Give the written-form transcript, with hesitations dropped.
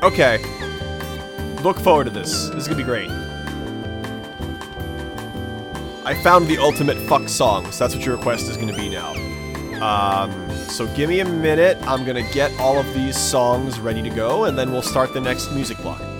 Okay. Look forward to this. This is gonna be great. I found the ultimate fuck song, so that's what your request is gonna be now. So give me a minute. I'm gonna get all of these songs ready to go, and then we'll start the next music block.